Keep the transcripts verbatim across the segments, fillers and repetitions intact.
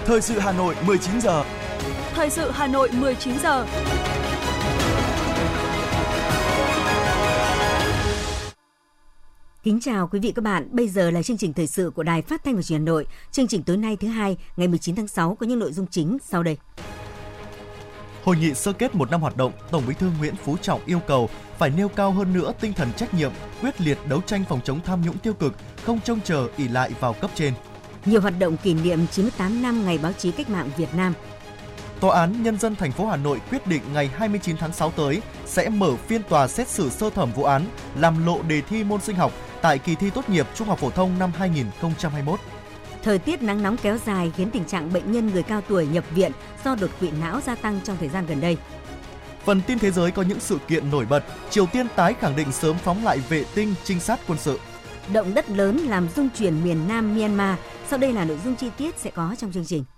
Thời sự Hà Nội mười chín giờ. Thời sự Hà Nội mười chín giờ. Kính chào quý vị các bạn, bây giờ là chương trình thời sự của Đài Phát thanh và Truyền hình Hà Nội. Chương trình tối nay thứ hai, ngày mười chín tháng sáu có những nội dung chính sau đây. Hội nghị sơ kết một năm hoạt động, Tổng Bí thư Nguyễn Phú Trọng yêu cầu phải nêu cao hơn nữa tinh thần trách nhiệm, quyết liệt đấu tranh phòng chống tham nhũng tiêu cực, không trông chờ ỷ lại vào cấp trên. Nhiều hoạt động kỷ niệm chín mươi tám năm Ngày Báo chí Cách mạng Việt Nam. Tòa án Nhân dân thành phố Hà Nội quyết định ngày hai mươi chín tháng sáu tới sẽ mở phiên tòa xét xử sơ thẩm vụ án làm lộ đề thi môn sinh học tại kỳ thi tốt nghiệp trung học phổ thông năm hai nghìn không trăm hai mươi mốt. Thời tiết nắng nóng kéo dài khiến tình trạng bệnh nhân người cao tuổi nhập viện do đột quỵ não gia tăng trong thời gian gần đây. Phần tin thế giới có những sự kiện nổi bật. Triều Tiên tái khẳng định sớm phóng lại vệ tinh trinh sát quân sự. Động đất lớn làm rung chuyển miền Nam Myanmar. Sau đây là nội dung chi tiết sẽ có trong chương trình.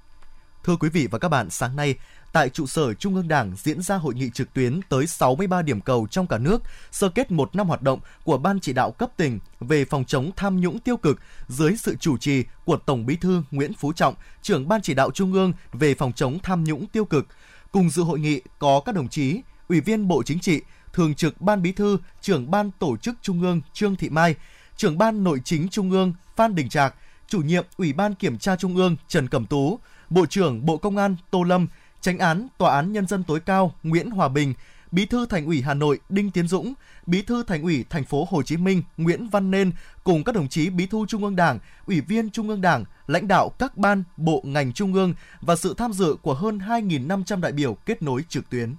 Thưa quý vị và các bạn, sáng nay, tại trụ sở Trung ương Đảng diễn ra hội nghị trực tuyến tới sáu mươi ba điểm cầu trong cả nước, sơ kết một năm hoạt động của Ban Chỉ đạo cấp tỉnh về phòng chống tham nhũng tiêu cực dưới sự chủ trì của Tổng Bí thư Nguyễn Phú Trọng, trưởng Ban Chỉ đạo Trung ương về phòng chống tham nhũng tiêu cực. Cùng dự hội nghị có các đồng chí Ủy viên Bộ Chính trị, Thường trực Ban Bí thư, Trưởng Ban Tổ chức Trung ương Trương Thị Mai, Trưởng Ban Nội chính Trung ương Phan Đình Trạc, Chủ nhiệm Ủy ban Kiểm tra Trung ương Trần Cẩm Tú, Bộ trưởng Bộ Công an Tô Lâm, Chánh án Tòa án Nhân dân tối cao Nguyễn Hòa Bình, Bí thư Thành ủy Hà Nội Đinh Tiến Dũng, Bí thư Thành ủy Thành phố Hồ Chí Minh Nguyễn Văn Nên cùng các đồng chí Bí thư Trung ương Đảng, Ủy viên Trung ương Đảng, lãnh đạo các ban, bộ ngành trung ương và sự tham dự của hơn hai nghìn năm trăm đại biểu kết nối trực tuyến.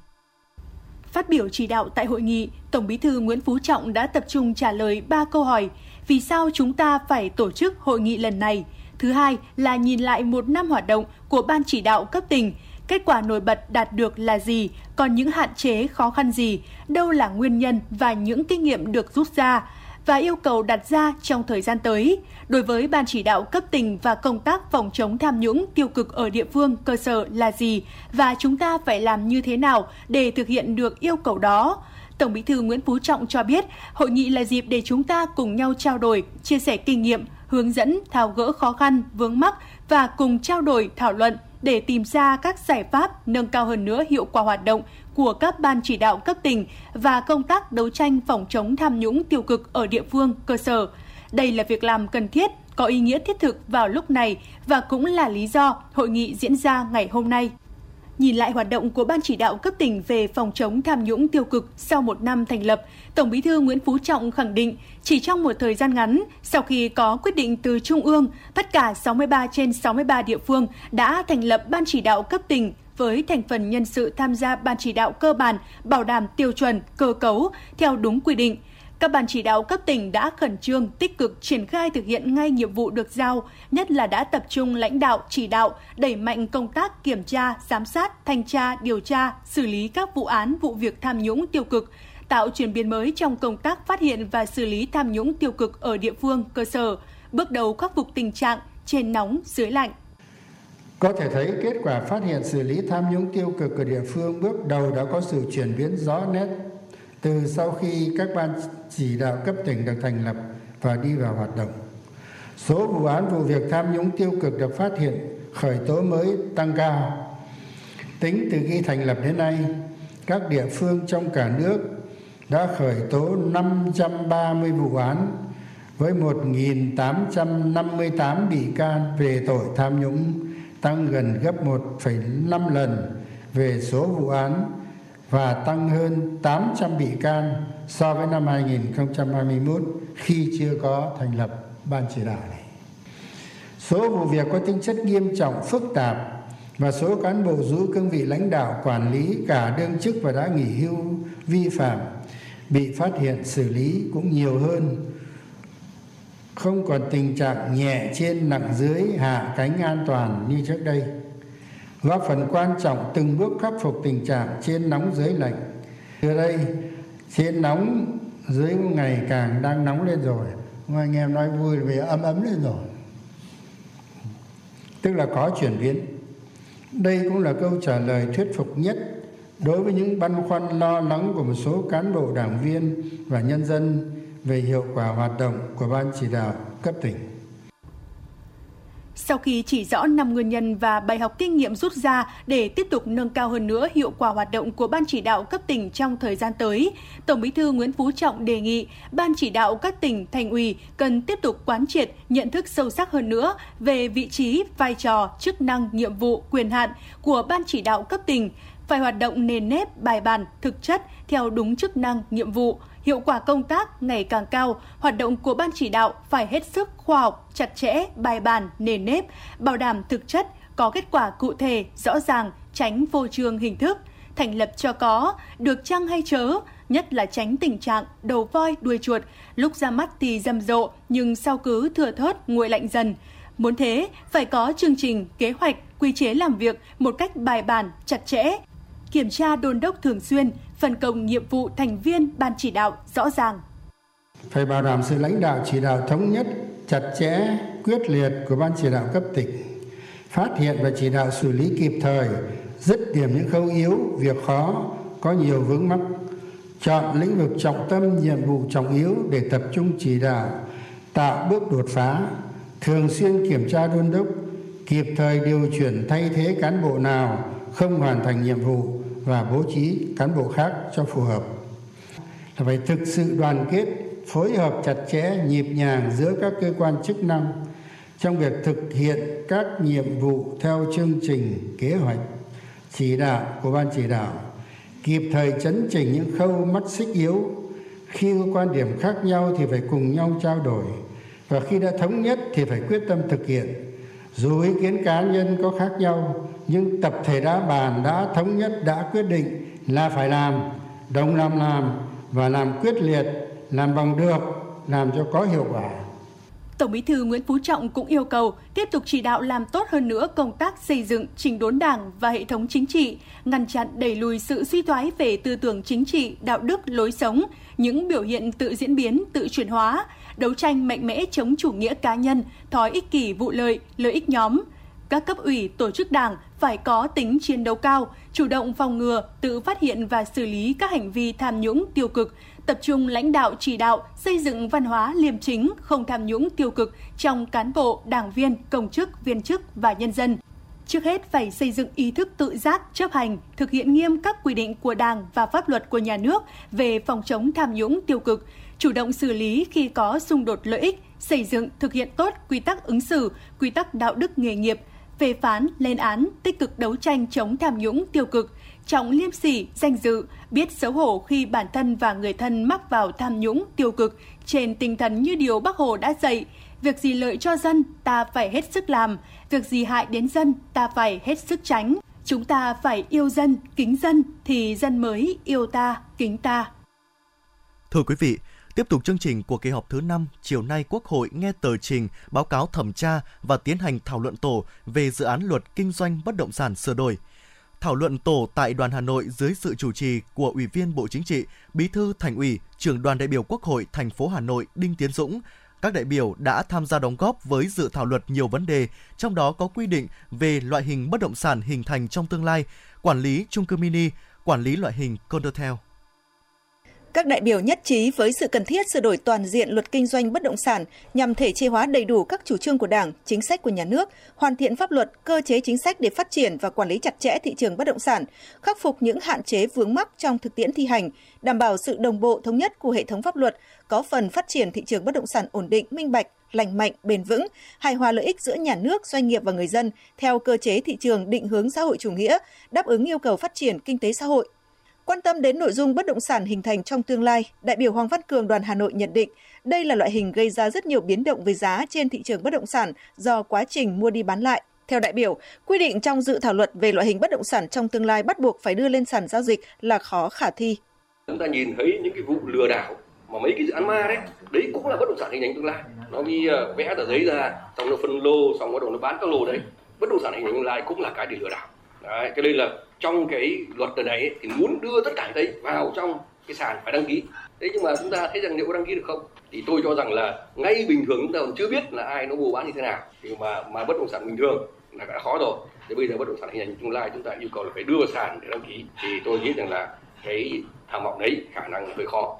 Phát biểu chỉ đạo tại hội nghị, Tổng Bí thư Nguyễn Phú Trọng đã tập trung trả lời ba câu hỏi: vì sao chúng ta phải tổ chức hội nghị lần này? Thứ hai là nhìn lại một năm hoạt động của Ban Chỉ đạo cấp tỉnh, kết quả nổi bật đạt được là gì, còn những hạn chế, khó khăn gì, đâu là nguyên nhân và những kinh nghiệm được rút ra, và yêu cầu đặt ra trong thời gian tới. Đối với Ban Chỉ đạo cấp tỉnh và công tác phòng chống tham nhũng tiêu cực ở địa phương, cơ sở là gì, và chúng ta phải làm như thế nào để thực hiện được yêu cầu đó. Tổng Bí thư Nguyễn Phú Trọng cho biết, hội nghị là dịp để chúng ta cùng nhau trao đổi, chia sẻ kinh nghiệm, hướng dẫn, tháo gỡ khó khăn, vướng mắc và cùng trao đổi, thảo luận để tìm ra các giải pháp nâng cao hơn nữa hiệu quả hoạt động của các ban chỉ đạo cấp tỉnh và công tác đấu tranh phòng chống tham nhũng tiêu cực ở địa phương, cơ sở. Đây là việc làm cần thiết, có ý nghĩa thiết thực vào lúc này và cũng là lý do hội nghị diễn ra ngày hôm nay. Nhìn lại hoạt động của Ban Chỉ đạo cấp tỉnh về phòng chống tham nhũng tiêu cực sau một năm thành lập, Tổng Bí thư Nguyễn Phú Trọng khẳng định chỉ trong một thời gian ngắn, sau khi có quyết định từ Trung ương, tất cả sáu mươi ba trên sáu mươi ba địa phương đã thành lập Ban Chỉ đạo cấp tỉnh với thành phần nhân sự tham gia Ban Chỉ đạo cơ bản, bảo đảm tiêu chuẩn, cơ cấu theo đúng quy định. Các ban chỉ đạo cấp tỉnh đã khẩn trương, tích cực triển khai thực hiện ngay nhiệm vụ được giao, nhất là đã tập trung lãnh đạo, chỉ đạo, đẩy mạnh công tác kiểm tra, giám sát, thanh tra, điều tra, xử lý các vụ án, vụ việc tham nhũng tiêu cực, tạo chuyển biến mới trong công tác phát hiện và xử lý tham nhũng tiêu cực ở địa phương, cơ sở, bước đầu khắc phục tình trạng trên nóng, dưới lạnh. Có thể thấy kết quả phát hiện xử lý tham nhũng tiêu cực ở địa phương bước đầu đã có sự chuyển biến rõ nét từ sau khi các ban chỉ đạo cấp tỉnh được thành lập và đi vào hoạt động. Số vụ án vụ việc tham nhũng tiêu cực được phát hiện, khởi tố mới tăng cao. Tính từ khi thành lập đến nay, các địa phương trong cả nước đã khởi tố năm trăm ba mươi vụ án với một nghìn tám trăm năm mươi tám bị can về tội tham nhũng, tăng gần gấp một phẩy năm lần về số vụ án và tăng hơn tám trăm bị can so với năm hai nghìn không trăm hai mươi mốt khi chưa có thành lập ban chỉ đạo này. Số vụ việc có tính chất nghiêm trọng, phức tạp và số cán bộ giữ cương vị lãnh đạo, quản lý cả đương chức và đã nghỉ hưu vi phạm bị phát hiện xử lý cũng nhiều hơn. Không còn tình trạng nhẹ trên nặng dưới, hạ cánh an toàn như trước đây, góp phần quan trọng từng bước khắc phục tình trạng trên nóng dưới lạnh. Từ đây, trên nóng dưới ngày càng đang nóng lên rồi, anh em nói vui về ấm ấm lên rồi, tức là có chuyển biến. Đây cũng là câu trả lời thuyết phục nhất đối với những băn khoăn lo lắng của một số cán bộ đảng viên và nhân dân về hiệu quả hoạt động của Ban chỉ đạo cấp tỉnh. Sau khi chỉ rõ năm nguyên nhân và bài học kinh nghiệm rút ra để tiếp tục nâng cao hơn nữa hiệu quả hoạt động của Ban chỉ đạo cấp tỉnh trong thời gian tới, Tổng Bí thư Nguyễn Phú Trọng đề nghị Ban chỉ đạo các tỉnh, thành ủy cần tiếp tục quán triệt, nhận thức sâu sắc hơn nữa về vị trí, vai trò, chức năng, nhiệm vụ, quyền hạn của Ban chỉ đạo cấp tỉnh, phải hoạt động nền nếp, bài bản, thực chất theo đúng chức năng, nhiệm vụ. Hiệu quả công tác ngày càng cao, hoạt động của Ban chỉ đạo phải hết sức khoa học, chặt chẽ, bài bản, nền nếp, bảo đảm thực chất, có kết quả cụ thể, rõ ràng, tránh phô trương hình thức, thành lập cho có, được chăng hay chớ, nhất là tránh tình trạng đầu voi đuôi chuột, lúc ra mắt thì rầm rộ nhưng sau cứ thừa thớt nguội lạnh dần. Muốn thế, phải có chương trình, kế hoạch, quy chế làm việc một cách bài bản, chặt chẽ, kiểm tra đôn đốc thường xuyên, phân công nhiệm vụ thành viên Ban chỉ đạo rõ ràng. Phải bảo đảm sự lãnh đạo chỉ đạo thống nhất, chặt chẽ, quyết liệt của Ban chỉ đạo cấp tỉnh, phát hiện và chỉ đạo xử lý kịp thời, dứt điểm những khâu yếu, việc khó, có nhiều vướng mắc, chọn lĩnh vực trọng tâm, nhiệm vụ trọng yếu để tập trung chỉ đạo, tạo bước đột phá, thường xuyên kiểm tra đôn đốc, kịp thời điều chuyển thay thế cán bộ nào không hoàn thành nhiệm vụ và bố trí cán bộ khác cho phù hợp. Là phải thực sự đoàn kết, phối hợp chặt chẽ, nhịp nhàng giữa các cơ quan chức năng trong việc thực hiện các nhiệm vụ theo chương trình, kế hoạch, chỉ đạo của Ban chỉ đạo, kịp thời chấn chỉnh những khâu mắt xích yếu. Khi có quan điểm khác nhau thì phải cùng nhau trao đổi, và khi đã thống nhất thì phải quyết tâm thực hiện. Dù ý kiến cá nhân có khác nhau, nhưng tập thể đã bàn, đã thống nhất, đã quyết định là phải làm, đồng lòng làm và làm quyết liệt, làm bằng được, làm cho có hiệu quả. Tổng Bí thư Nguyễn Phú Trọng cũng yêu cầu tiếp tục chỉ đạo làm tốt hơn nữa công tác xây dựng chỉnh đốn Đảng và hệ thống chính trị, ngăn chặn đẩy lùi sự suy thoái về tư tưởng chính trị, đạo đức, lối sống, những biểu hiện tự diễn biến, tự chuyển hóa, đấu tranh mạnh mẽ chống chủ nghĩa cá nhân, thói ích kỷ vụ lợi, lợi ích nhóm. Các cấp ủy, tổ chức Đảng phải có tính chiến đấu cao, chủ động phòng ngừa, tự phát hiện và xử lý các hành vi tham nhũng tiêu cực, tập trung lãnh đạo chỉ đạo, xây dựng văn hóa liêm chính, không tham nhũng tiêu cực trong cán bộ, đảng viên, công chức, viên chức và nhân dân. Trước hết phải xây dựng ý thức tự giác, chấp hành, thực hiện nghiêm các quy định của Đảng và pháp luật của nhà nước về phòng chống tham nhũng tiêu cực, chủ động xử lý khi có xung đột lợi ích, xây dựng, thực hiện tốt quy tắc ứng xử, quy tắc đạo đức nghề nghiệp, phê phán, lên án, tích cực đấu tranh chống tham nhũng tiêu cực, trọng liêm sỉ, danh dự, biết xấu hổ khi bản thân và người thân mắc vào tham nhũng tiêu cực, trên tinh thần như điều Bác Hồ đã dạy, việc gì lợi cho dân ta phải hết sức làm, việc gì hại đến dân ta phải hết sức tránh. Chúng ta phải yêu dân, kính dân thì dân mới yêu ta, kính ta. Thưa quý vị, tiếp tục chương trình của kỳ họp thứ năm, chiều nay Quốc hội nghe tờ trình, báo cáo thẩm tra và tiến hành thảo luận tổ về dự án luật kinh doanh bất động sản sửa đổi. Thảo luận tổ tại đoàn Hà Nội dưới sự chủ trì của Ủy viên Bộ Chính trị, Bí thư Thành ủy, Trưởng đoàn đại biểu Quốc hội thành phố Hà Nội Đinh Tiến Dũng. Các đại biểu đã tham gia đóng góp với dự thảo luật nhiều vấn đề, trong đó có quy định về loại hình bất động sản hình thành trong tương lai, quản lý chung cư mini, quản lý loại hình condotel. Các đại biểu nhất trí với sự cần thiết sửa đổi toàn diện luật kinh doanh bất động sản nhằm thể chế hóa đầy đủ các chủ trương của Đảng, chính sách của nhà nước, hoàn thiện pháp luật, cơ chế chính sách để phát triển và quản lý chặt chẽ thị trường bất động sản, khắc phục những hạn chế vướng mắc trong thực tiễn thi hành, đảm bảo sự đồng bộ thống nhất của hệ thống pháp luật, có phần phát triển thị trường bất động sản ổn định, minh bạch, lành mạnh, bền vững, hài hòa lợi ích giữa nhà nước, doanh nghiệp và người dân theo cơ chế thị trường định hướng xã hội chủ nghĩa, đáp ứng yêu cầu phát triển kinh tế xã hội. Quan tâm đến nội dung bất động sản hình thành trong tương lai, đại biểu Hoàng Văn Cường đoàn Hà Nội nhận định đây là loại hình gây ra rất nhiều biến động về giá trên thị trường bất động sản do quá trình mua đi bán lại. Theo đại biểu, quy định trong dự thảo luật về loại hình bất động sản trong tương lai bắt buộc phải đưa lên sàn giao dịch là khó khả thi. Chúng ta nhìn thấy những cái vụ lừa đảo mà mấy cái dự án ma đấy, đấy cũng là bất động sản hình thành tương lai. Nó đi vẽ tờ giấy ra, xong nó phân lô, xong bắt đầu nó bán các lô đấy. Bất động sản hình thành tương lai cũng là cái để lừa đảo. Đấy, cho nên là trong cái luật này ấy, thì muốn đưa tất cả cái đấy vào trong cái sàn phải đăng ký. Thế nhưng mà chúng ta thấy rằng liệu có đăng ký được không? Thì tôi cho rằng là ngay bình thường chúng ta còn chưa biết là ai nó mua bán như thế nào. Thì mà mà bất động sản bình thường là đã khó rồi. Thì bây giờ bất động sản hình thành tương lai chúng ta yêu cầu là phải đưa vào sàn để đăng ký. Thì tôi nghĩ rằng là cái tham vọng đấy khả năng hơi khó.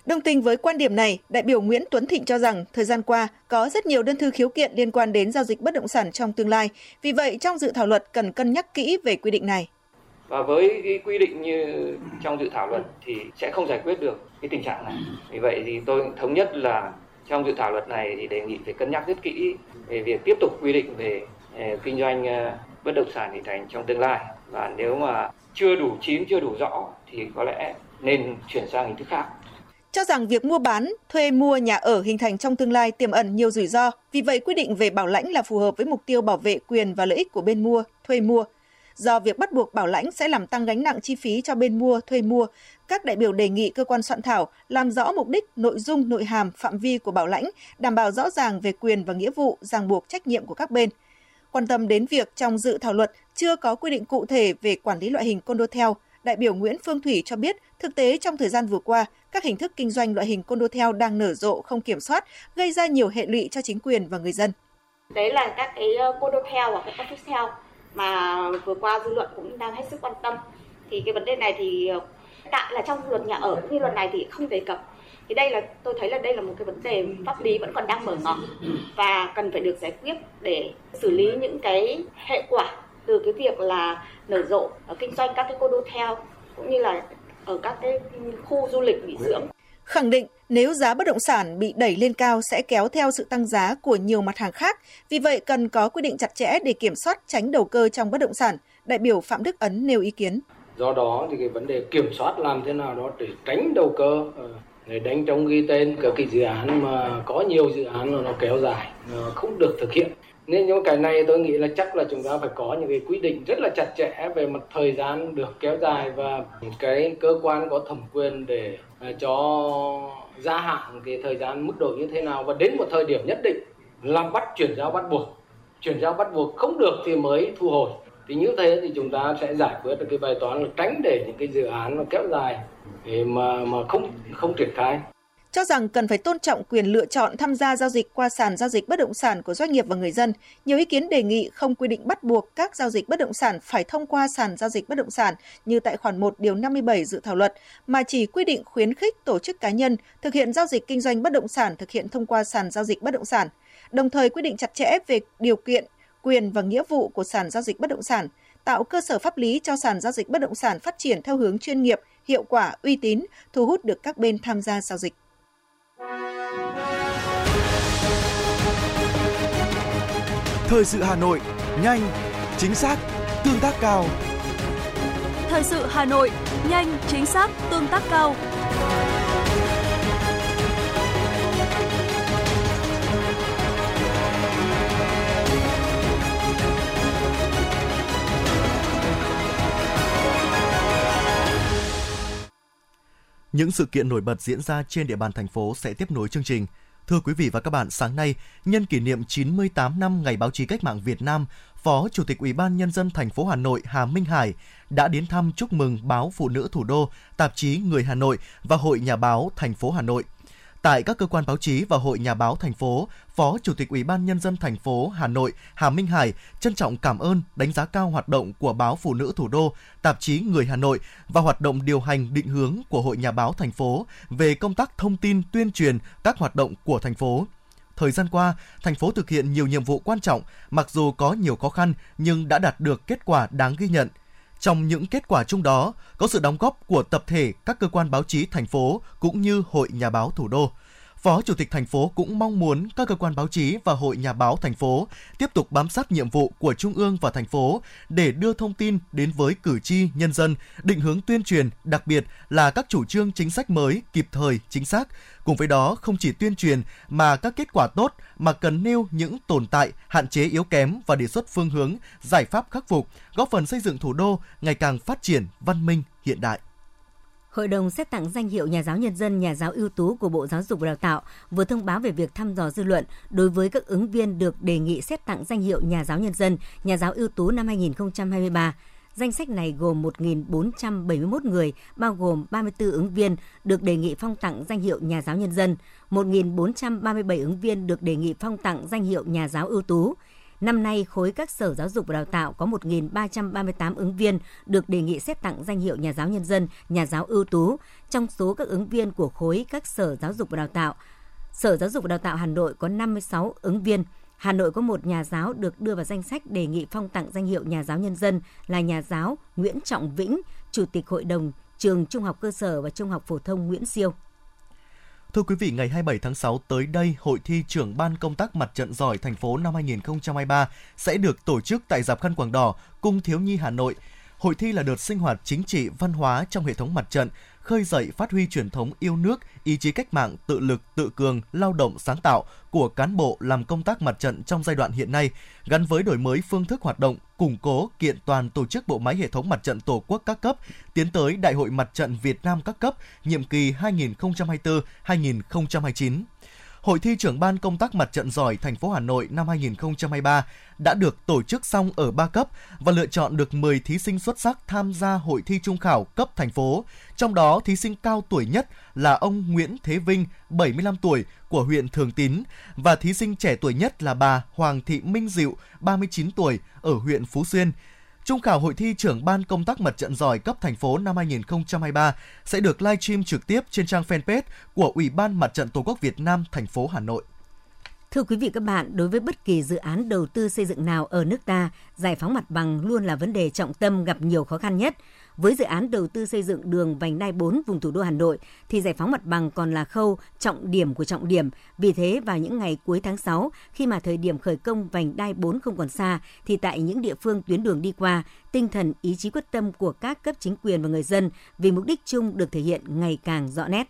Đồng tình với quan điểm này, đại biểu Nguyễn Tuấn Thịnh cho rằng thời gian qua có rất nhiều đơn thư khiếu kiện liên quan đến giao dịch bất động sản trong tương lai. Vì vậy, trong dự thảo luật cần cân nhắc kỹ về quy định này. Và với cái quy định như trong dự thảo luật thì sẽ không giải quyết được cái tình trạng này. Vì vậy thì tôi thống nhất là trong dự thảo luật này thì đề nghị phải cân nhắc rất kỹ về việc tiếp tục quy định về kinh doanh bất động sản hình thành trong tương lai. Và nếu mà chưa đủ chín, chưa đủ rõ thì có lẽ nên chuyển sang hình thức khác. Cho rằng việc mua bán, thuê mua nhà ở hình thành trong tương lai tiềm ẩn nhiều rủi ro, vì vậy quy định về bảo lãnh là phù hợp với mục tiêu bảo vệ quyền và lợi ích của bên mua, thuê mua. Do việc bắt buộc bảo lãnh sẽ làm tăng gánh nặng chi phí cho bên mua, thuê mua, các đại biểu đề nghị cơ quan soạn thảo làm rõ mục đích, nội dung, nội hàm, phạm vi của bảo lãnh, đảm bảo rõ ràng về quyền và nghĩa vụ, ràng buộc trách nhiệm của các bên. Quan tâm đến việc trong dự thảo luật chưa có quy định cụ thể về quản lý loại hình condotel, đại biểu Nguyễn Phương Thủy cho biết thực tế trong thời gian vừa qua, các hình thức kinh doanh loại hình condotel đang nở rộ không kiểm soát, gây ra nhiều hệ lụy cho chính quyền và người dân. Đấy là các cái condotel và các officetel mà vừa qua dư luận cũng đang hết sức quan tâm. Thì cái vấn đề này thì tại là trong luật nhà ở cũng như luật này thì không đề cập. Thì đây là tôi thấy là đây là một cái vấn đề pháp lý vẫn còn đang mở ngỏ và cần phải được giải quyết để xử lý những cái hệ quả từ cái việc là nở rộ ở kinh doanh các cái condotel cũng như là ở các cái khu du lịch nghỉ dưỡng. Khẳng định nếu giá bất động sản bị đẩy lên cao sẽ kéo theo sự tăng giá của nhiều mặt hàng khác, vì vậy cần có quy định chặt chẽ để kiểm soát tránh đầu cơ trong bất động sản. Đại biểu Phạm Đức Ấn nêu ý kiến. Do đó thì cái vấn đề kiểm soát làm thế nào đó để tránh đầu cơ, để đánh trống ghi tên các cái dự án mà có nhiều dự án nó kéo dài, nó không được thực hiện. Nên những cái này tôi nghĩ là chắc là chúng ta phải có những cái quy định rất là chặt chẽ về mặt thời gian được kéo dài và cái cơ quan có thẩm quyền để cho gia hạn cái thời gian mức độ như thế nào, và đến một thời điểm nhất định làm bắt chuyển giao bắt buộc. Chuyển giao bắt buộc không được thì mới thu hồi. Thì như thế thì chúng ta sẽ giải quyết được cái bài toán là tránh để những cái dự án nó kéo dài để mà mà không không triển khai. Cho rằng cần phải tôn trọng quyền lựa chọn tham gia giao dịch qua sàn giao dịch bất động sản của doanh nghiệp và người dân. Nhiều ý kiến đề nghị không quy định bắt buộc các giao dịch bất động sản phải thông qua sàn giao dịch bất động sản như tại khoản một điều năm mươi bảy dự thảo luật, mà chỉ quy định khuyến khích tổ chức cá nhân thực hiện giao dịch kinh doanh bất động sản thực hiện thông qua sàn giao dịch bất động sản. Đồng thời quy định chặt chẽ về điều kiện, quyền và nghĩa vụ của sàn giao dịch bất động sản, tạo cơ sở pháp lý cho sàn giao dịch bất động sản phát triển theo hướng chuyên nghiệp, hiệu quả, uy tín, thu hút được các bên tham gia giao dịch. Thời sự Hà Nội, nhanh, chính xác, tương tác cao. Thời sự Hà Nội, nhanh, chính xác, tương tác cao. Những sự kiện nổi bật diễn ra trên địa bàn thành phố sẽ tiếp nối chương trình. Thưa quý vị và các bạn, sáng nay, nhân kỷ niệm chín mươi tám năm Ngày Báo chí Cách mạng Việt Nam, Phó Chủ tịch Ủy ban Nhân dân thành phố Hà Nội Hà Minh Hải đã đến thăm chúc mừng Báo Phụ nữ Thủ đô, tạp chí Người Hà Nội và Hội Nhà báo thành phố Hà Nội. Tại các cơ quan báo chí và Hội Nhà báo thành phố, Phó Chủ tịch Ủy ban Nhân dân thành phố Hà Nội Hà Minh Hải trân trọng cảm ơn, đánh giá cao hoạt động của Báo Phụ nữ Thủ đô, tạp chí Người Hà Nội và hoạt động điều hành định hướng của Hội Nhà báo thành phố về công tác thông tin tuyên truyền các hoạt động của thành phố. Thời gian qua, thành phố thực hiện nhiều nhiệm vụ quan trọng, mặc dù có nhiều khó khăn nhưng đã đạt được kết quả đáng ghi nhận. Trong những kết quả chung đó, có sự đóng góp của tập thể các cơ quan báo chí thành phố cũng như Hội Nhà báo Thủ đô. Phó Chủ tịch thành phố cũng mong muốn các cơ quan báo chí và Hội Nhà báo thành phố tiếp tục bám sát nhiệm vụ của Trung ương và thành phố để đưa thông tin đến với cử tri, nhân dân, định hướng tuyên truyền, đặc biệt là các chủ trương chính sách mới, kịp thời, chính xác. Cùng với đó, không chỉ tuyên truyền mà các kết quả tốt mà cần nêu những tồn tại, hạn chế yếu kém và đề xuất phương hướng, giải pháp khắc phục, góp phần xây dựng thủ đô ngày càng phát triển, văn minh, hiện đại. Hội đồng xét tặng danh hiệu Nhà giáo Nhân dân, Nhà giáo ưu tú của Bộ Giáo dục và Đào tạo vừa thông báo về việc thăm dò dư luận đối với các ứng viên được đề nghị xét tặng danh hiệu Nhà giáo Nhân dân, Nhà giáo ưu tú năm hai không hai ba. Danh sách này gồm một nghìn bốn trăm bảy mươi mốt người, bao gồm ba mươi tư ứng viên được đề nghị phong tặng danh hiệu Nhà giáo Nhân dân, một nghìn bốn trăm ba mươi bảy ứng viên được đề nghị phong tặng danh hiệu Nhà giáo ưu tú. Năm nay, khối các sở giáo dục và đào tạo có một nghìn ba trăm ba mươi tám ứng viên được đề nghị xét tặng danh hiệu nhà giáo nhân dân, nhà giáo ưu tú. Trong số các ứng viên của khối các sở giáo dục và đào tạo, Sở Giáo dục và Đào tạo Hà Nội có năm mươi sáu ứng viên. Hà Nội có một nhà giáo được đưa vào danh sách đề nghị phong tặng danh hiệu nhà giáo nhân dân là nhà giáo Nguyễn Trọng Vĩnh, Chủ tịch Hội đồng Trường Trung học cơ sở và Trung học phổ thông Nguyễn Siêu. Thưa quý vị, ngày hai mươi bảy tháng sáu tới đây, Hội thi trưởng ban công tác mặt trận giỏi thành phố năm hai nghìn không trăm hai mươi ba sẽ được tổ chức tại Rạp Khăn Quàng Đỏ, Cung Thiếu Nhi Hà Nội. Hội thi là đợt sinh hoạt chính trị, văn hóa trong hệ thống mặt trận, khơi dậy phát huy truyền thống yêu nước, ý chí cách mạng, tự lực, tự cường, lao động, sáng tạo của cán bộ làm công tác mặt trận trong giai đoạn hiện nay, gắn với đổi mới phương thức hoạt động, củng cố, kiện toàn tổ chức bộ máy hệ thống mặt trận Tổ quốc các cấp, tiến tới Đại hội Mặt trận Việt Nam các cấp, nhiệm kỳ hai nghìn không trăm hai mươi tư đến hai nghìn không trăm hai mươi chín. Hội thi trưởng ban công tác mặt trận giỏi thành phố Hà Nội năm hai nghìn không trăm hai mươi ba đã được tổ chức xong ở ba cấp và lựa chọn được mười thí sinh xuất sắc tham gia hội thi trung khảo cấp thành phố. Trong đó, thí sinh cao tuổi nhất là ông Nguyễn Thế Vinh, bảy mươi lăm tuổi, của huyện Thường Tín và thí sinh trẻ tuổi nhất là bà Hoàng Thị Minh Diệu, ba mươi chín tuổi, ở huyện Phú Xuyên. Trung khảo hội thi trưởng ban công tác mặt trận giỏi cấp thành phố năm hai nghìn không trăm hai mươi ba sẽ được livestream trực tiếp trên trang fanpage của Ủy ban Mặt trận Tổ quốc Việt Nam thành phố Hà Nội. Thưa quý vị các bạn, đối với bất kỳ dự án đầu tư xây dựng nào ở nước ta, giải phóng mặt bằng luôn là vấn đề trọng tâm gặp nhiều khó khăn nhất. Với dự án đầu tư xây dựng đường vành đai bốn vùng thủ đô Hà Nội thì giải phóng mặt bằng còn là khâu trọng điểm của trọng điểm. Vì thế vào những ngày cuối tháng sáu, khi mà thời điểm khởi công vành đai bốn không còn xa, thì tại những địa phương tuyến đường đi qua, tinh thần ý chí quyết tâm của các cấp chính quyền và người dân vì mục đích chung được thể hiện ngày càng rõ nét.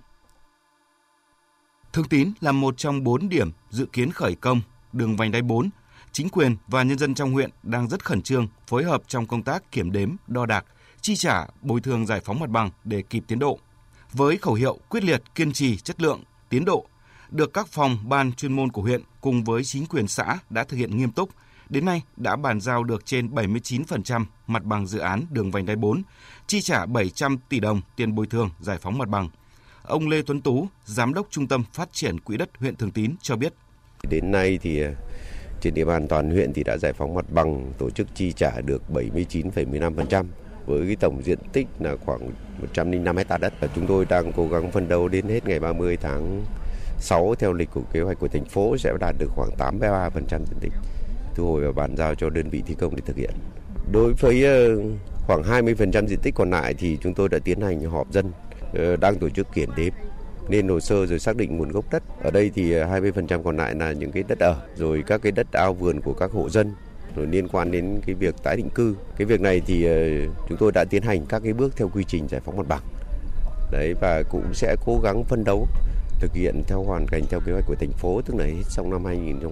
Thường Tín là một trong bốn điểm dự kiến khởi công đường vành đai bốn. Chính quyền và nhân dân trong huyện đang rất khẩn trương phối hợp trong công tác kiểm đếm, đo đạc, chi trả, bồi thường giải phóng mặt bằng để kịp tiến độ. Với khẩu hiệu quyết liệt, kiên trì, chất lượng, tiến độ, được các phòng, ban chuyên môn của huyện cùng với chính quyền xã đã thực hiện nghiêm túc, đến nay đã bàn giao được trên bảy mươi chín phần trăm mặt bằng dự án đường vành đai bốn, chi trả bảy trăm tỷ đồng tiền bồi thường giải phóng mặt bằng. Ông Lê Tuấn Tú, Giám đốc Trung tâm Phát triển Quỹ đất huyện Thường Tín cho biết. Đến nay thì trên địa bàn toàn huyện thì đã giải phóng mặt bằng, tổ chức chi trả được bảy mươi chín phẩy mười lăm phần trăm với cái tổng diện tích là khoảng một trăm lẻ năm hectare đất. Và chúng tôi đang cố gắng phấn đấu đến hết ngày ba mươi tháng sáu theo lịch của kế hoạch của thành phố sẽ đạt được khoảng tám mươi ba phần trăm diện tích thu hồi và bàn giao cho đơn vị thi công để thực hiện. Đối với khoảng hai mươi phần trăm diện tích còn lại thì chúng tôi đã tiến hành họp dân, đang tổ chức kiểm đếm lên hồ sơ rồi xác định nguồn gốc đất. Ở đây thì hai mươi phần trăm còn lại là những cái đất ở, rồi các cái đất ao vườn của các hộ dân, rồi liên quan đến cái việc tái định cư. Cái việc này thì chúng tôi đã tiến hành các cái bước theo quy trình giải phóng mặt bằng. Đấy, và cũng sẽ cố gắng phấn đấu thực hiện theo hoàn cảnh theo kế hoạch của thành phố, tức là hết trong năm hai nghìn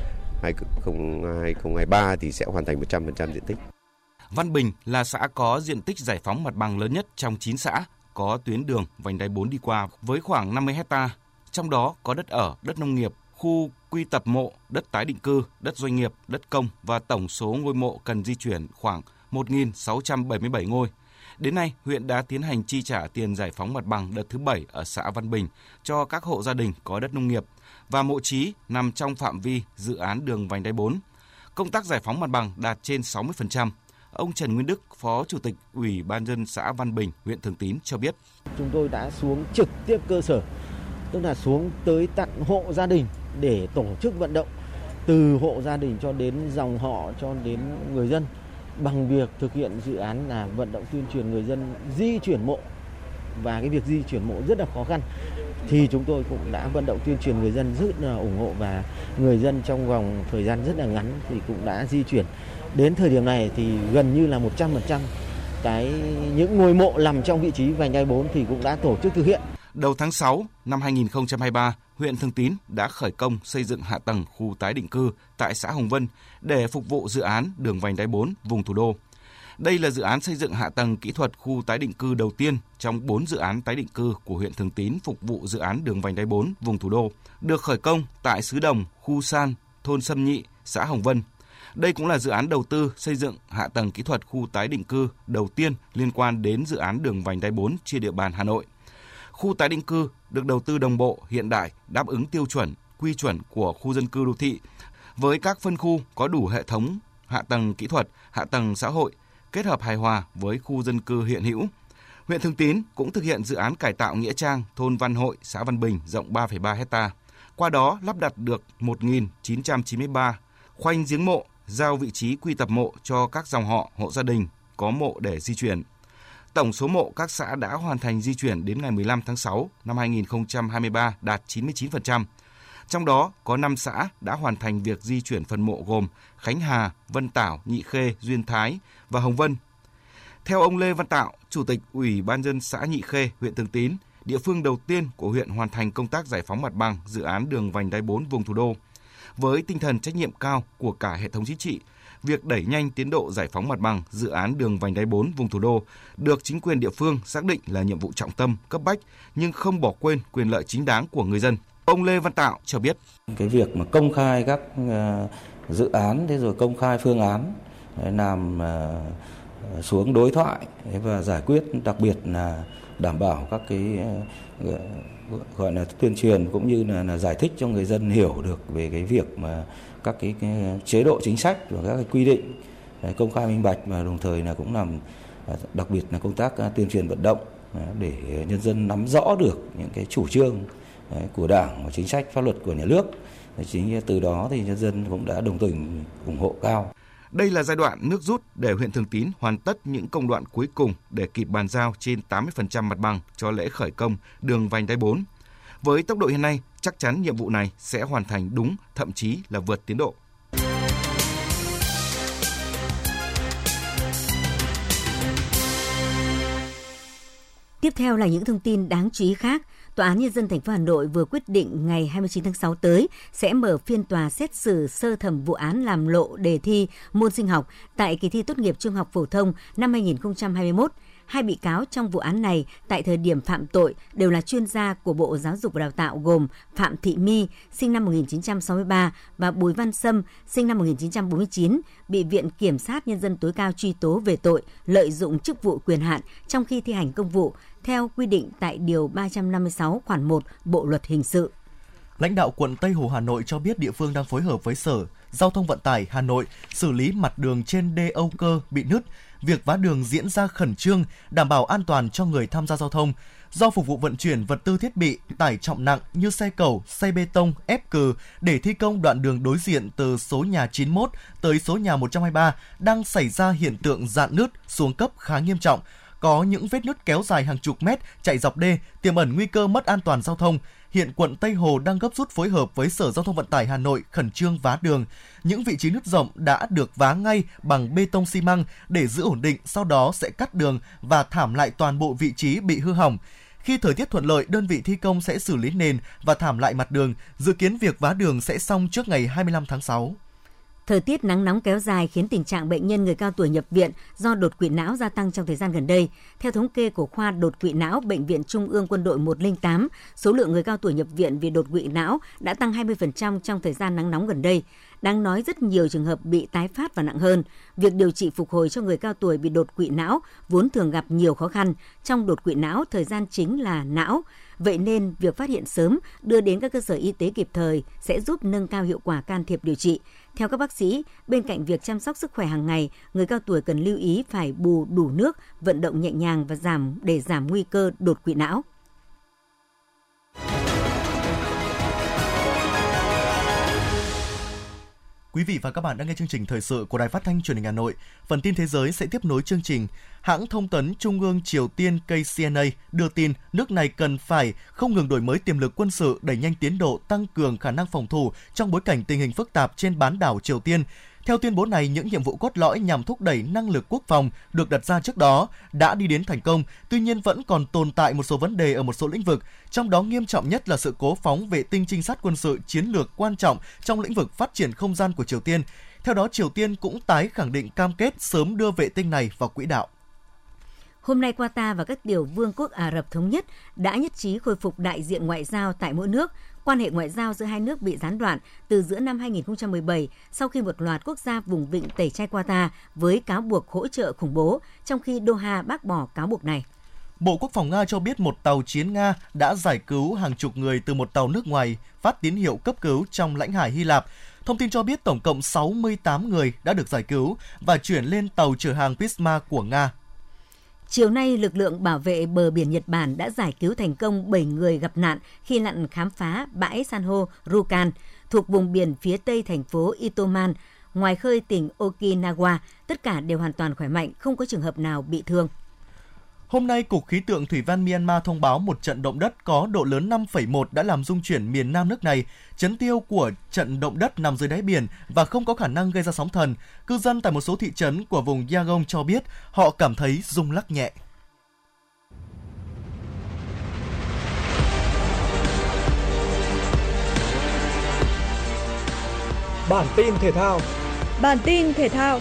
không trăm hai mươi ba thì sẽ hoàn thành một trăm phần trăm diện tích. Văn Bình là xã có diện tích giải phóng mặt bằng lớn nhất trong chín xã có tuyến đường vành đai bốn đi qua với khoảng năm mươi hectare, trong đó có đất ở, đất nông nghiệp, khu quy tập mộ, đất tái định cư, đất doanh nghiệp, đất công và tổng số ngôi mộ cần di chuyển khoảng một nghìn sáu trăm bảy mươi bảy ngôi. Đến nay, huyện đã tiến hành chi trả tiền giải phóng mặt bằng đợt thứ bảy ở xã Văn Bình cho các hộ gia đình có đất nông nghiệp và mộ chí nằm trong phạm vi dự án đường vành đai bốn. Công tác giải phóng mặt bằng đạt trên sáu mươi phần trăm. Ông Trần Nguyên Đức, Phó Chủ tịch Ủy ban nhân dân xã Văn Bình, huyện Thường Tín cho biết. Chúng tôi đã xuống trực tiếp cơ sở, tức là xuống tới tận hộ gia đình để tổ chức vận động từ hộ gia đình cho đến dòng họ cho đến người dân bằng việc thực hiện dự án là vận động tuyên truyền người dân di chuyển mộ, và cái việc di chuyển mộ rất là khó khăn thì chúng tôi cũng đã vận động tuyên truyền người dân rất là ủng hộ, và người dân trong vòng thời gian rất là ngắn thì cũng đã di chuyển. Đến thời điểm này thì gần như là một trăm phần trăm cái những ngôi mộ nằm trong vị trí vành đai bốn thì cũng đã tổ chức thực hiện. Đầu tháng sáu năm hai nghìn không trăm hai mươi ba, huyện Thường Tín đã khởi công xây dựng hạ tầng khu tái định cư tại xã Hồng Vân để phục vụ dự án đường vành đai bốn vùng thủ đô. Đây là dự án xây dựng hạ tầng kỹ thuật khu tái định cư đầu tiên trong bốn dự án tái định cư của huyện Thường Tín phục vụ dự án đường vành đai bốn vùng thủ đô, được khởi công tại xứ Đồng, khu San, thôn Sâm Nhị, xã Hồng Vân. Đây cũng là dự án đầu tư xây dựng hạ tầng kỹ thuật khu tái định cư đầu tiên liên quan đến dự án đường vành đai bốn trên địa bàn Hà Nội. Khu tái định cư được đầu tư đồng bộ, hiện đại, đáp ứng tiêu chuẩn, quy chuẩn của khu dân cư đô thị với các phân khu có đủ hệ thống hạ tầng kỹ thuật, hạ tầng xã hội, kết hợp hài hòa với khu dân cư hiện hữu. Huyện Thường Tín cũng thực hiện dự án cải tạo nghĩa trang thôn Văn Hội, xã Văn Bình rộng ba phẩy ba héc ta. Qua đó lắp đặt được một nghìn chín trăm chín mươi ba khoanh giếng mộ, giao vị trí quy tập mộ cho các dòng họ, hộ gia đình có mộ để di chuyển. Tổng số mộ các xã đã hoàn thành di chuyển đến ngày mười lăm tháng sáu năm hai nghìn không trăm hai mươi ba đạt chín mươi chín phần trăm. Trong đó có năm xã đã hoàn thành việc di chuyển phần mộ gồm Khánh Hà, Vân Tảo, Nhị Khê, Duyên Thái và Hồng Vân. Theo ông Lê Văn Tạo, Chủ tịch Ủy ban nhân dân xã Nhị Khê, huyện Thường Tín, địa phương đầu tiên của huyện hoàn thành công tác giải phóng mặt bằng dự án đường vành đai bốn vùng thủ đô. Với tinh thần trách nhiệm cao của cả hệ thống chính trị, việc đẩy nhanh tiến độ giải phóng mặt bằng dự án đường vành đai bốn vùng thủ đô được chính quyền địa phương xác định là nhiệm vụ trọng tâm, cấp bách nhưng không bỏ quên quyền lợi chính đáng của người dân. Ông Lê Văn Tạo cho biết. Cái việc mà công khai các dự án, thế rồi công khai phương án, làm xuống đối thoại và giải quyết, đặc biệt là đảm bảo các cái gọi là tuyên truyền cũng như là, là giải thích cho người dân hiểu được về cái việc mà các cái, cái chế độ chính sách và các cái quy định công khai minh bạch, và đồng thời là cũng làm đặc biệt là công tác tuyên truyền vận động để nhân dân nắm rõ được những cái chủ trương của Đảng và chính sách pháp luật của nhà nước. Chính từ đó thì nhân dân cũng đã đồng tình ủng hộ cao. Đây là giai đoạn nước rút để huyện Thường Tín hoàn tất những công đoạn cuối cùng để kịp bàn giao trên tám mươi phần trăm mặt bằng cho lễ khởi công đường vành đai bốn. Với tốc độ hiện nay, chắc chắn nhiệm vụ này sẽ hoàn thành đúng, thậm chí là vượt tiến độ. Tiếp theo là những thông tin đáng chú ý khác. Tòa án Nhân dân thành phố Hà Nội vừa quyết định ngày hai mươi chín tháng sáu tới sẽ mở phiên tòa xét xử sơ thẩm vụ án làm lộ đề thi môn sinh học tại kỳ thi tốt nghiệp trung học phổ thông năm hai nghìn không trăm hai mươi mốt. Hai bị cáo trong vụ án này tại thời điểm phạm tội đều là chuyên gia của Bộ Giáo dục và Đào tạo gồm Phạm Thị My, sinh năm một nghìn chín trăm sáu mươi ba và Bùi Văn Sâm, sinh năm một nghìn chín trăm bốn mươi chín, bị Viện Kiểm sát Nhân dân tối cao truy tố về tội lợi dụng chức vụ quyền hạn trong khi thi hành công vụ theo quy định tại Điều ba trăm năm mươi sáu khoản một Bộ Luật Hình sự. Lãnh đạo quận Tây Hồ Hà Nội cho biết địa phương đang phối hợp với Sở Giao thông Vận tải Hà Nội xử lý mặt đường trên đê Âu Cơ bị nứt. Việc vá đường diễn ra khẩn trương, đảm bảo an toàn cho người tham gia giao thông. Do phục vụ vận chuyển vật tư thiết bị tải trọng nặng như xe cầu, xe bê tông, ép cừ để thi công đoạn đường đối diện từ số nhà chín mươi mốt tới số nhà một trăm hai mươi ba đang xảy ra hiện tượng rạn nứt, xuống cấp khá nghiêm trọng. Có những vết nứt kéo dài hàng chục mét chạy dọc đê, tiềm ẩn nguy cơ mất an toàn giao thông. Hiện quận Tây Hồ đang gấp rút phối hợp với Sở Giao thông Vận tải Hà Nội khẩn trương vá đường. Những vị trí nứt rộng đã được vá ngay bằng bê tông xi măng để giữ ổn định, sau đó sẽ cắt đường và thảm lại toàn bộ vị trí bị hư hỏng. Khi thời tiết thuận lợi, đơn vị thi công sẽ xử lý nền và thảm lại mặt đường. Dự kiến việc vá đường sẽ xong trước ngày hai mươi lăm tháng sáu. Thời tiết nắng nóng kéo dài khiến tình trạng bệnh nhân người cao tuổi nhập viện do đột quỵ não gia tăng trong thời gian gần đây. Theo thống kê của khoa đột quỵ não Bệnh viện Trung ương Quân đội một không tám, số lượng người cao tuổi nhập viện vì đột quỵ não đã tăng hai mươi phần trăm trong thời gian nắng nóng gần đây. Đáng nói rất nhiều trường hợp bị tái phát và nặng hơn. Việc điều trị phục hồi cho người cao tuổi bị đột quỵ não vốn thường gặp nhiều khó khăn. Trong đột quỵ não, thời gian chính là não. Vậy nên, việc phát hiện sớm, đưa đến các cơ sở y tế kịp thời sẽ giúp nâng cao hiệu quả can thiệp điều trị. Theo các bác sĩ, bên cạnh việc chăm sóc sức khỏe hàng ngày, người cao tuổi cần lưu ý phải bù đủ nước, vận động nhẹ nhàng và giảm để giảm nguy cơ đột quỵ não. Quý vị và các bạn đang nghe chương trình thời sự của Đài Phát thanh Truyền hình Hà Nội. Phần tin thế giới sẽ tiếp nối chương trình. Hãng thông tấn Trung ương Triều Tiên K C N A đưa tin nước này cần phải không ngừng đổi mới tiềm lực quân sự, đẩy nhanh tiến độ, tăng cường khả năng phòng thủ trong bối cảnh tình hình phức tạp trên bán đảo Triều Tiên. Theo tuyên bố này, những nhiệm vụ cốt lõi nhằm thúc đẩy năng lực quốc phòng được đặt ra trước đó đã đi đến thành công, tuy nhiên vẫn còn tồn tại một số vấn đề ở một số lĩnh vực, trong đó nghiêm trọng nhất là sự cố phóng vệ tinh trinh sát quân sự chiến lược quan trọng trong lĩnh vực phát triển không gian của Triều Tiên. Theo đó, Triều Tiên cũng tái khẳng định cam kết sớm đưa vệ tinh này vào quỹ đạo. Hôm nay, Qatar và các tiểu vương quốc Ả Rập Thống Nhất đã nhất trí khôi phục đại diện ngoại giao tại mỗi nước. Quan hệ ngoại giao giữa hai nước bị gián đoạn từ giữa năm hai không một bảy sau khi một loạt quốc gia vùng vịnh tẩy chay Qatar với cáo buộc hỗ trợ khủng bố, trong khi Doha bác bỏ cáo buộc này. Bộ Quốc phòng Nga cho biết một tàu chiến Nga đã giải cứu hàng chục người từ một tàu nước ngoài phát tín hiệu cấp cứu trong lãnh hải Hy Lạp. Thông tin cho biết tổng cộng sáu mươi tám người đã được giải cứu và chuyển lên tàu chở hàng Prisma của Nga. Chiều nay, lực lượng bảo vệ bờ biển Nhật Bản đã giải cứu thành công bảy người gặp nạn khi lặn khám phá bãi san hô Rukan thuộc vùng biển phía tây thành phố Itoman, ngoài khơi tỉnh Okinawa. Tất cả đều hoàn toàn khỏe mạnh, không có trường hợp nào bị thương. Hôm nay, Cục Khí tượng Thủy văn Myanmar thông báo một trận động đất có độ lớn năm phẩy một đã làm rung chuyển miền nam nước này. Chấn tiêu của trận động đất nằm dưới đáy biển và không có khả năng gây ra sóng thần. Cư dân tại một số thị trấn của vùng Yangon cho biết họ cảm thấy rung lắc nhẹ. Bản tin thể thao. Bản tin thể thao.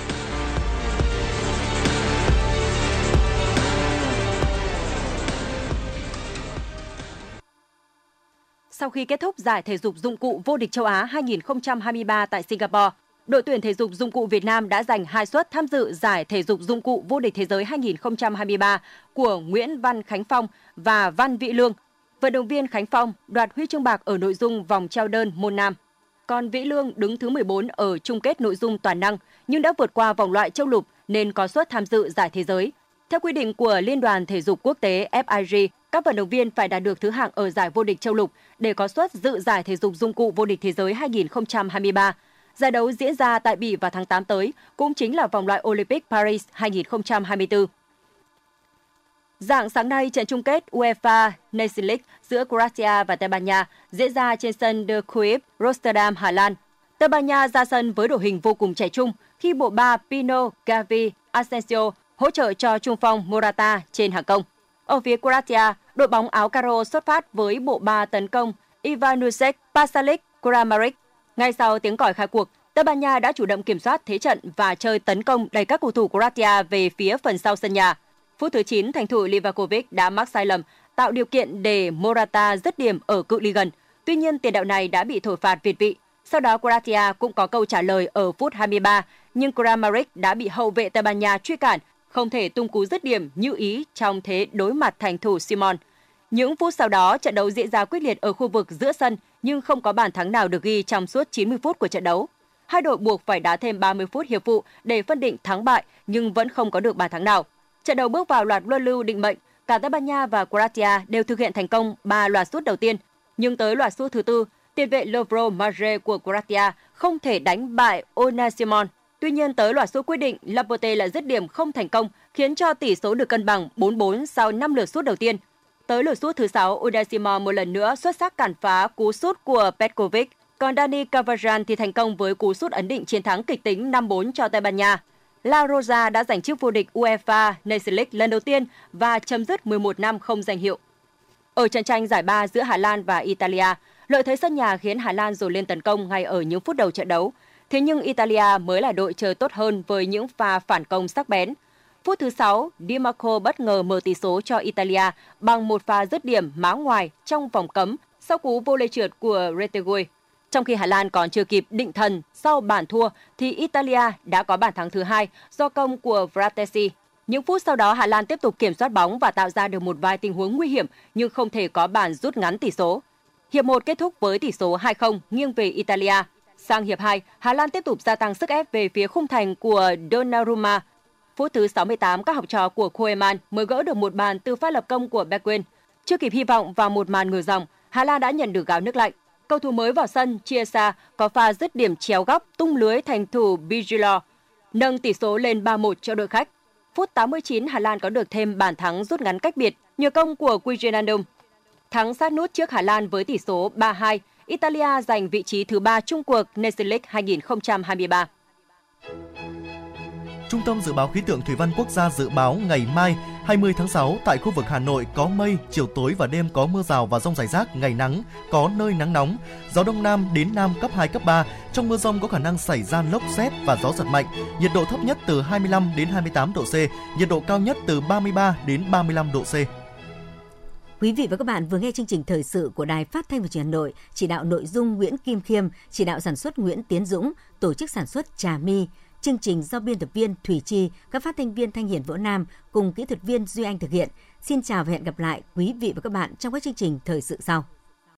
Sau khi kết thúc giải thể dục dụng cụ vô địch châu Á hai không hai ba tại Singapore, đội tuyển thể dục dụng cụ Việt Nam đã giành hai suất tham dự giải thể dục dụng cụ vô địch thế giới hai không hai ba của Nguyễn Văn Khánh Phong và Văn Vĩ Lương. Vận động viên Khánh Phong đoạt huy chương bạc ở nội dung vòng treo đơn môn nam. Còn Vĩ Lương đứng thứ mười bốn ở chung kết nội dung toàn năng nhưng đã vượt qua vòng loại châu lục nên có suất tham dự giải thế giới. Theo quy định của Liên đoàn Thể dục Quốc tế F I G, các vận động viên phải đạt được thứ hạng ở giải vô địch châu lục để có suất dự giải thể dục dụng cụ vô địch thế giới hai không hai ba. Giải đấu diễn ra tại Bỉ vào tháng tám tới, cũng chính là vòng loại Olympic Paris hai không hai tư. Rạng sáng nay, trận chung kết UEFA Nations League giữa Croatia và Tây Ban Nha diễn ra trên sân De Kuip, Rotterdam, Hà Lan. Tây Ban Nha ra sân với đội hình vô cùng trẻ trung khi bộ ba Pino, Gavi, Asensio hỗ trợ cho trung phong Morata trên hàng công. Ở phía Croatia, đội bóng áo caro xuất phát với bộ ba tấn công Ivanusek, Pasalic, Kramaric. Ngay sau tiếng còi khai cuộc, Tây Ban Nha đã chủ động kiểm soát thế trận và chơi tấn công đẩy các cầu thủ Croatia về phía phần sau sân nhà. Phút thứ chín, thành thủ Livakovic đã mắc sai lầm, tạo điều kiện để Morata dứt điểm ở cự ly gần. Tuy nhiên, tiền đạo này đã bị thổi phạt việt vị. Sau đó, Croatia cũng có câu trả lời ở phút hai mươi ba, nhưng Kramaric đã bị hậu vệ Tây Ban Nha truy cản, không thể tung cú dứt điểm như ý trong thế đối mặt thành thủ Simon. Những phút sau đó, trận đấu diễn ra quyết liệt ở khu vực giữa sân nhưng không có bàn thắng nào được ghi trong suốt chín mươi phút của trận đấu. Hai đội buộc phải đá thêm ba mươi phút hiệp phụ để phân định thắng bại nhưng vẫn không có được bàn thắng nào. Trận đấu bước vào loạt luân lưu định mệnh, cả Tây Ban Nha và Croatia đều thực hiện thành công ba loạt sút đầu tiên, nhưng tới loạt sút thứ tư, tiền vệ Lovro Maje của Croatia không thể đánh bại Unai Simon. Tuy nhiên tới loạt sút quyết định, Laporte lại dứt điểm không thành công, khiến cho tỷ số được cân bằng bốn bốn sau năm lượt sút đầu tiên. Tới lượt sút thứ sáu, Unai Simon một lần nữa xuất sắc cản phá cú sút của Petkovic, còn Dani Carvajal thì thành công với cú sút ấn định chiến thắng kịch tính năm bốn cho Tây Ban Nha. La Rosa đã giành chức vô địch UEFA Nations League lần đầu tiên và chấm dứt mười một năm không giành hiệu. Ở trận tranh giải ba giữa Hà Lan và Italia, lợi thế sân nhà khiến Hà Lan dồn lên tấn công ngay ở những phút đầu trận đấu. Thế nhưng Italia mới là đội chơi tốt hơn với những pha phản công sắc bén. Phút thứ sáu, Di Marco bất ngờ mở tỷ số cho Italia bằng một pha dứt điểm má ngoài trong vòng cấm sau cú vô lê trượt của Retegui. Trong khi Hà Lan còn chưa kịp định thần sau bàn thua, thì Italia đã có bàn thắng thứ hai do công của Fratesi. Những phút sau đó, Hà Lan tiếp tục kiểm soát bóng và tạo ra được một vài tình huống nguy hiểm nhưng không thể có bàn rút ngắn tỷ số. Hiệp một kết thúc với tỷ số hai không nghiêng về Italia. Sang hiệp hai, Hà Lan tiếp tục gia tăng sức ép về phía khung thành của Donnarumma. Phút thứ sáu mươi tám, các học trò của Koeman mới gỡ được một bàn từ pha lập công của Bergwijn. Chưa kịp hy vọng vào một màn ngửa dòng, Hà Lan đã nhận được gáo nước lạnh. Cầu thủ mới vào sân, Chiesa, có pha dứt điểm chéo góc tung lưới thành thủ Bijilo, nâng tỷ số lên ba một cho đội khách. Phút tám mươi chín, Hà Lan có được thêm bàn thắng rút ngắn cách biệt nhờ công của Wijnaldum. Thắng sát nút trước Hà Lan với tỷ số ba hai, Italia giành vị trí thứ ba chung cuộc Nations League hai không hai ba. Trung tâm Dự báo Khí tượng Thủy văn Quốc gia dự báo ngày mai hai mươi tháng sáu tại khu vực Hà Nội có mây, chiều tối và đêm có mưa rào và dông rải rác, ngày nắng, có nơi nắng nóng, gió đông nam đến nam cấp hai, cấp ba. Trong mưa dông có khả năng xảy ra lốc sét và gió giật mạnh. Nhiệt độ thấp nhất từ hai mươi lăm đến hai mươi tám độ C, nhiệt độ cao nhất từ ba mươi ba đến ba mươi lăm độ C. Quý vị và các bạn vừa nghe chương trình thời sự của Đài Phát thanh và Truyền hình Hà Nội, chỉ đạo nội dung Nguyễn Kim Khiêm, chỉ đạo sản xuất Nguyễn Tiến Dũng, tổ chức sản xuất Trà My. Chương trình do biên tập viên Thủy Chi, các phát thanh viên Thanh Hiền, Võ Nam cùng kỹ thuật viên Duy Anh thực hiện. Xin chào và hẹn gặp lại quý vị và các bạn trong các chương trình thời sự sau.